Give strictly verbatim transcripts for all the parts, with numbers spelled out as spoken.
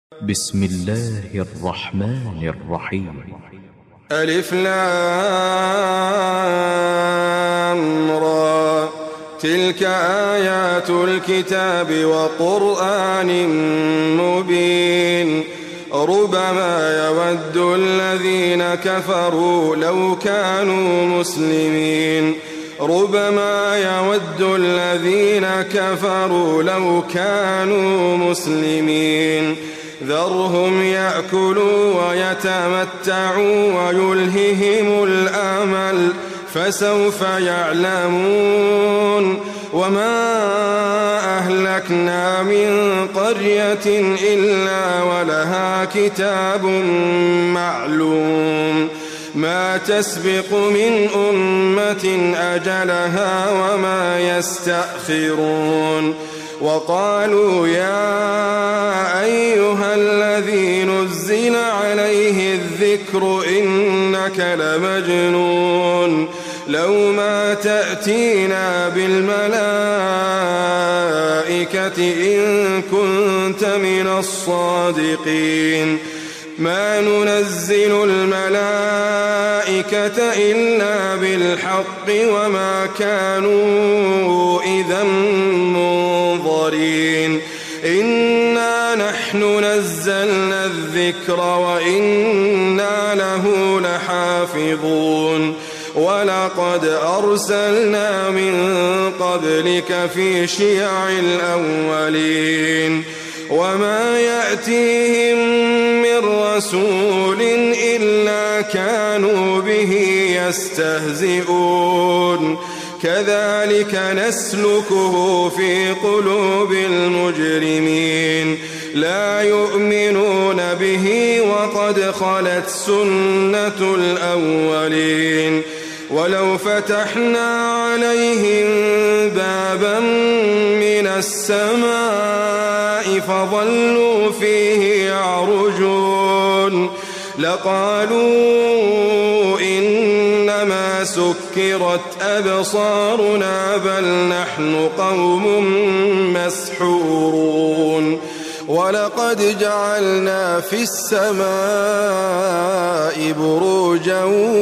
بسم الله الرحمن الرحيم. ألف لام را، تلك آيات الكتاب وقرآن مبين. ربما يود الذين كفروا لو كانوا مسلمين ربما يود الذين كفروا لو كانوا مسلمين ذرهم يأكلوا ويتمتعوا ويلههم الأمل فسوف يعلمون. وما أهلكنا من قرية إلا ولها كتاب معلوم ما تسبق من أمة أجلها وما يستأخرون. وقالوا يا أيها الذي نزل عليه الذكر إنك لمجنون لو ما تأتينا بالملائكة إن كنت من الصادقين. ما ننزل الملائكة إلا بالحق وما كانوا إذا منظرين. إنا نحن نزلنا الذكر وإنا له لحافظون. ولقد أرسلنا من قبلك في شيع الأولين وما يأتيهم من رسول إلا كانوا به يستهزئون. كذلك نسلكه في قلوب المجرمين لا يؤمنون به وقد خلت سنة الأولين. ولو فتحنا عليهم بابا من السماء فظلوا فيه يعرجون لقالوا إنما سكرت أبصارنا بل نحن قوم مسحورون. ولقد جعلنا في السماء بروجا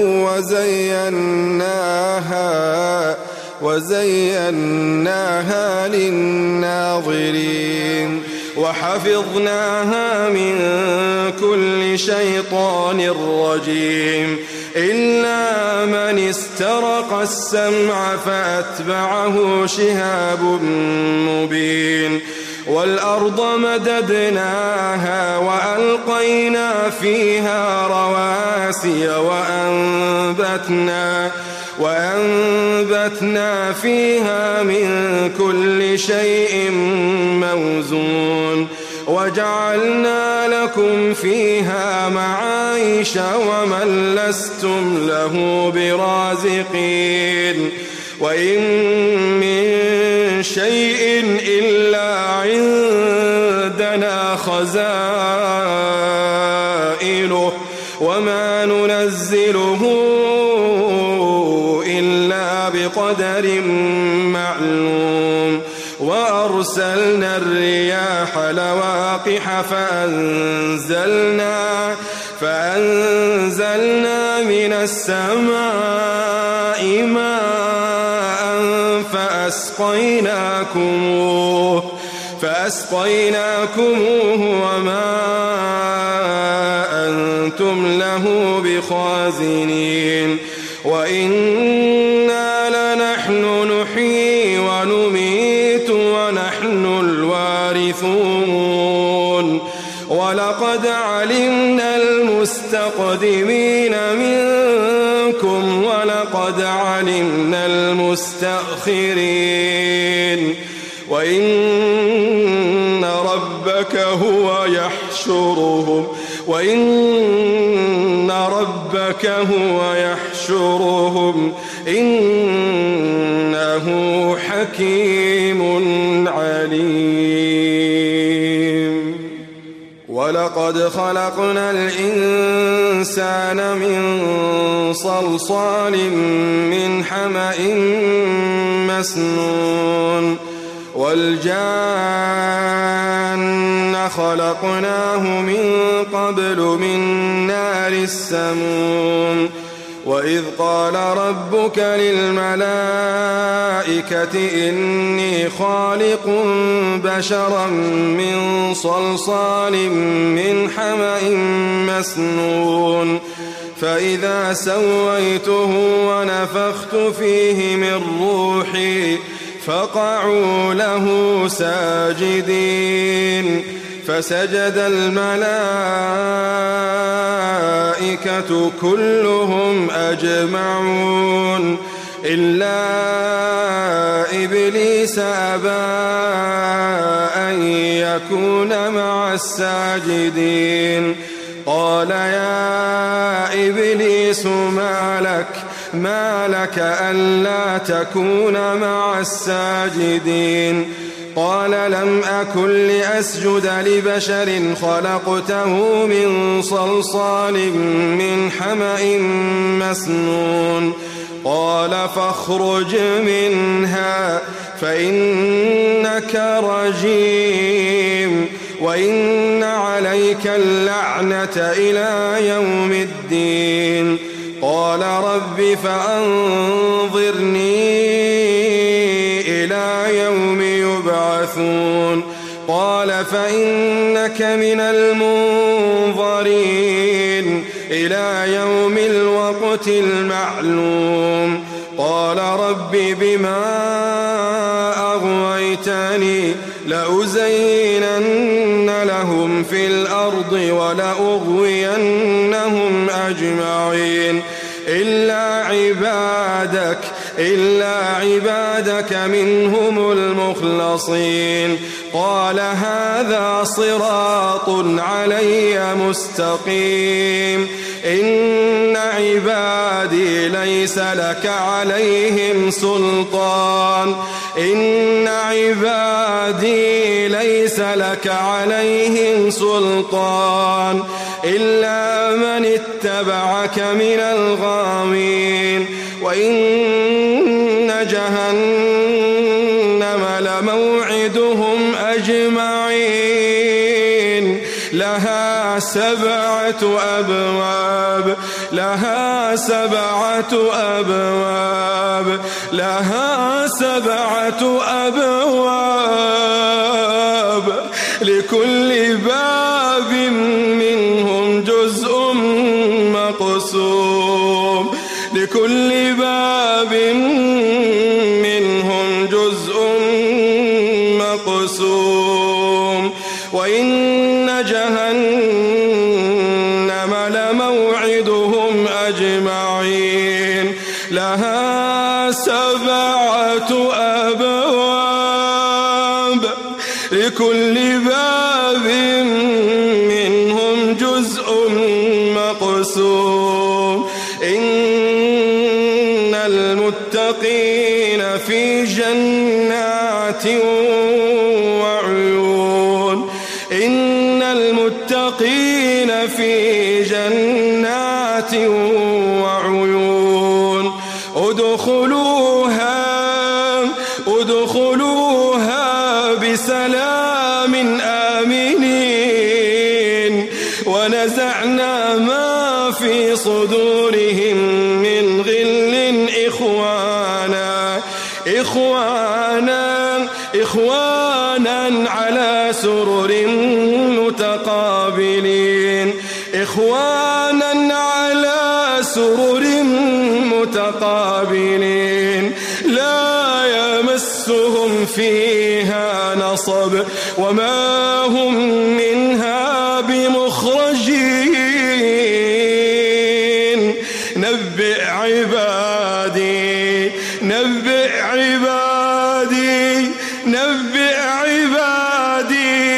وزيناها وزيناها للناظرين وحفظناها من كل شيطان رجيم إلا من استرق السمع فأتبعه شهاب مبين. والأرض مددناها وألقينا فيها رواسي وأنبتنا وأنبتنا فيها من كل شيء موزون. وجعلنا لكم فيها معايش ومن لستم له برازقين. وإن من شيء إلا عندنا خزائنه وما ننزله إلا بقدر معلوم. وأرسلنا الرياح لواقح فأنزلنا فأنزلنا من السماء ماء فأسقيناكموه فأسقيناكموه وما أنتم له بخازنين. وإنا لنحن نحيي ونميت ونحن الوارثون. ولقد علمنا المستقدمين منكم ولقد علمنا المستأخرين. وإن ربك هو يحشرهم وإن ربك هو يحشرهم إنه حكيم عليم. ولقد خلقنا الإنسان من صلصال من حمأ مسنون والجان خلقناه من قبل من نار السموم وإذ قال ربك للملائكة إني خالق بشرا من صلصال من حمأ مسنون فإذا سويته ونفخت فيه من روحي فقعوا له ساجدين فسجد الملائكة كلهم أجمعون إلا إبليس أبى أن يكون مع الساجدين قال يا إبليس ما لك ما لك ألا تكون مع الساجدين قال لم أكن لأسجد لبشر خلقته من صلصال من حمأ مسنون قال فاخرج منها فإنك رجيم وإن عليك اللعنة إلى يوم الدين قال رب فأنظرني إلى يوم يبعثون قال فإنك من المنظرين إلى يوم الوقت المعلوم قال رب بما أغويتني لأزينن لهم في الأرض ولأغوينهم أجمعين إلا عبادك إلا عبادك منهم المخلصين قال هذا صراط علي مستقيم إن عبادي ليس لك عليهم سلطان إن عبادي ليس لك عليهم سلطان إلا من اتبعك من الغاوين وإن جهنم لموعدهم أجمعين لها سبعة أبواب لها سبعة أبواب لها سبعة أبواب لكل باب منهم جزء مقسوم لكل باب منهم جزء مقسوم وإن جهنم لموعدهم أجمعين لها سبعة أبواب لكل باب منهم جزء مقسوم إن المتقين في جنات وعيون إن المتقين في جنات وعيون ادخلوها ادخلوها بسلام آمنين ونزعنا ما في صدورهم من غل إخوانا إخوانا إخوانا على سرر متقابلين إخوانا على سرر متقابلين لا يمسهم فيها نصب وما هم منها بمخرجين نبئ عبادي نبئ عبادي نبئ عبادي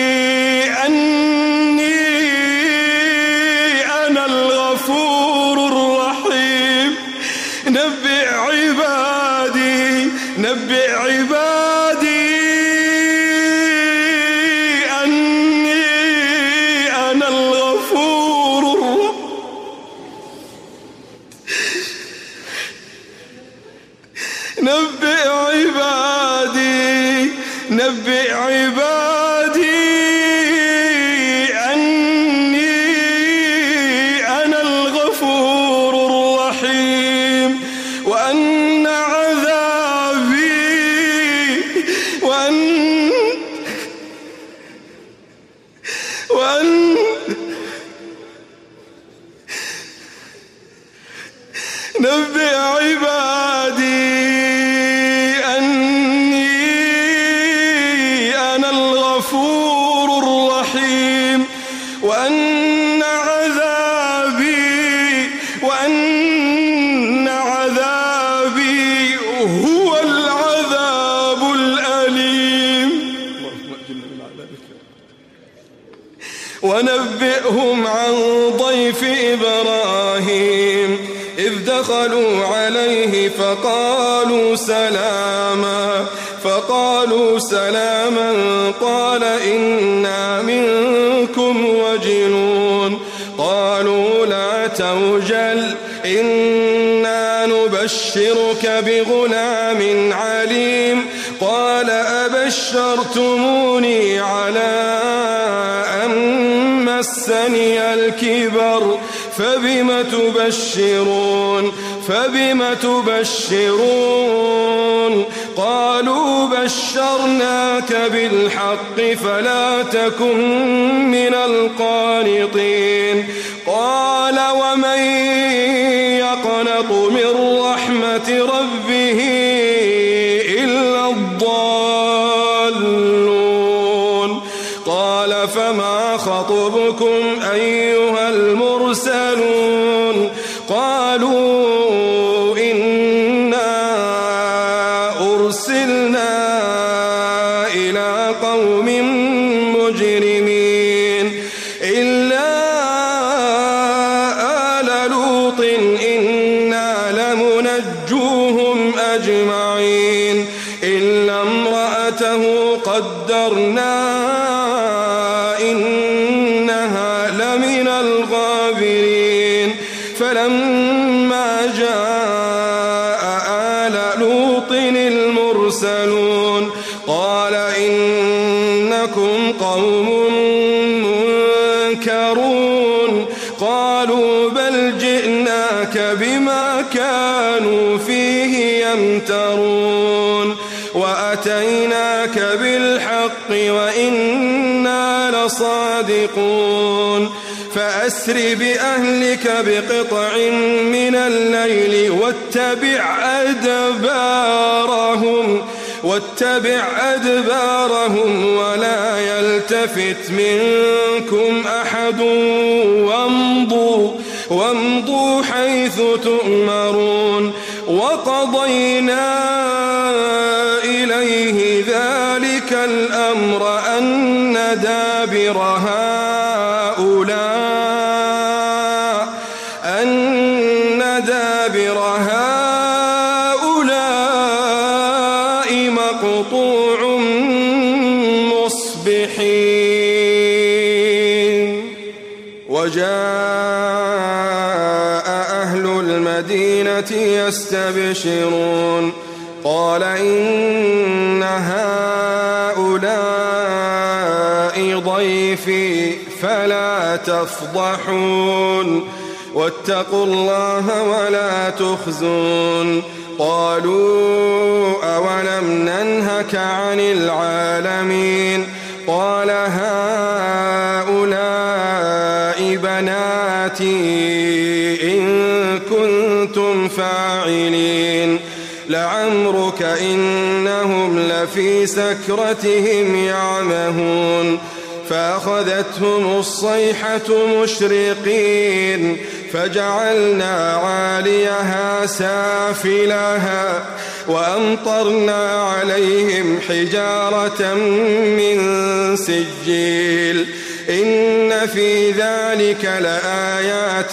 أني أنا الغفور الرحيم نبئ عبادي نبئ عبادي أني أنا الغفور الرحيم وأن نبئ عبادي أني أنا الغفور الرحيم وأن عذابي وأن عذابي هو العذاب الأليم. اللهم أجرنا من عذابك. ونبئهم عن ضيف إبراهيم إذ دخلوا عليه فقالوا سلاما فقالوا سلاما قال إنا منكم وجلون قالوا لا توجل إنا نبشرك بغلام عليم قال أبشرتموني على أن مسني الكبر فبم تبشرون فبم تبشرون قالوا بشرناك بالحق فلا تكن من القانطين قال ومن يقنط من رحمة ربه إلا الضالون قال فما خطبكم أيها المرسلون قالوا إنا أرسلنا إلى قوم مجرمين إلا آل لوط إنا لمنجوهم أجمعين إلا امرأته قدرنا إنها لمن الغابرين فلما جاء آل لوط المرسلون قال إنكم قوم منكرون قالوا بل جئناك بما كانوا فيه يمترون وأتيناك بالحق وإنا لصادقون فأسر بأهلك بقطع من الليل واتبع أدبارهم واتبع أدبارهم ولا يلتفت منكم أحد وامضوا وامضوا حيث تؤمرون وقضينا إليه ذلك الأمر أن دابر هؤلاء أن دابر هؤلاء مقطوع مصبحين وجاء أهل المدينة يستبشرون قال إن هؤلاء ضيفي فلا تفضحون واتقوا الله ولا تخزون قالوا أولم ننهك عن العالمين قال هؤلاء بناتي إن كنتم فاعلين لعمرك إنهم لفي سكرتهم يعمهون فأخذتهم الصيحة مشرقين فجعلنا عاليها سافلها وأمطرنا عليهم حجارة من سجيل إن في ذلك لآيات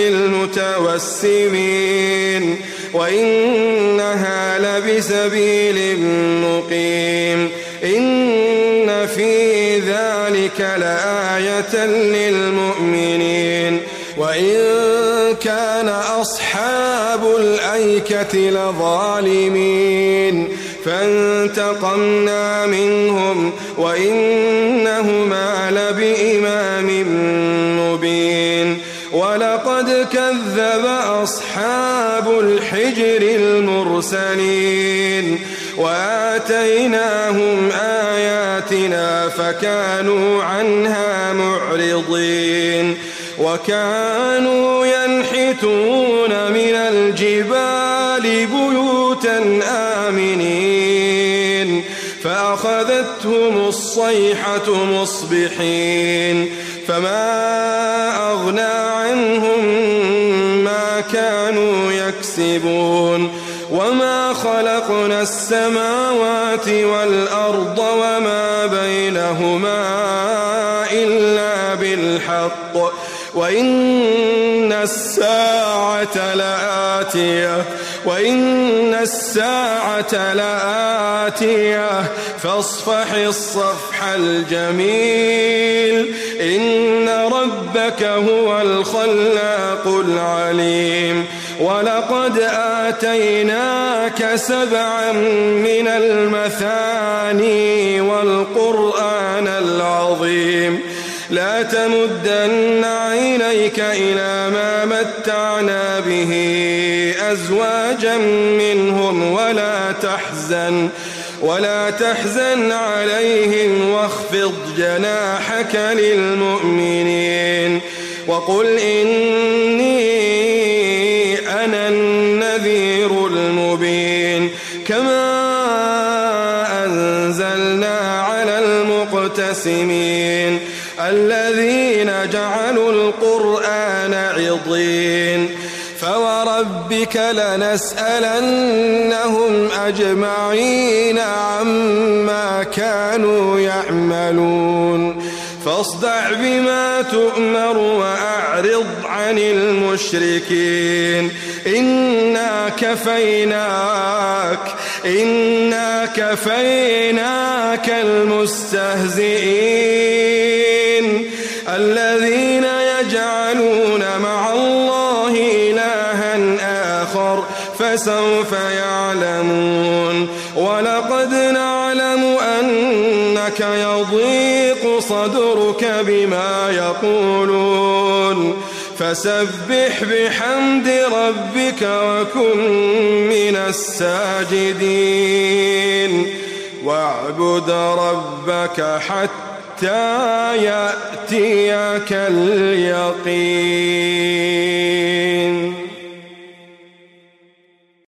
للمتوسمين وإنها لبسبيل مقيم إن في ذلك لآية للمؤمنين وإن كان أصحاب الأيكة لظالمين فانتقمنا منهم وإنهما لبإمام مبين ولقد كذب أصحاب الحجر المرسلين وآتيناهم آياتنا فكانوا عنها معرضين وكانوا ينحتون من الجبال بيوتا آمنين فأخذتهم الصيحة مصبحين فما أغنى عنهم ما كانوا يكسبون وما خلقنا السماوات والأرض وما بينهما إلا بالحق وإن الساعة لآتية وإن الساعة لآتية فاصفح الصفح الجميل إن ربك هو الخلاق العليم ولقد آتيناك سبعا من المثاني والقرآن العظيم لا تمدن عينيك إلى ما متعنا به أزواجا منهم ولا تحزن ولا تحزن عليهم واخفض جناحك للمؤمنين وقل إني أنا النذير المبين كما أنزلنا على المقتسمين الذين جعلوا القرآن عضين فوربك لنسألنهم أجمعين عما كانوا يعملون فاصدع بما تؤمر وأعرض عن المشركين إنا كفيناك إنا كفيناك المستهزئين الذين يجعلون مع الله إلها آخر فسوف يعلمون ولقد نعلم أنك يضيق صدرك بما يقولون فسبح بحمد ربك وكن من الساجدين واعبد ربك حتى يأتيك اليقين.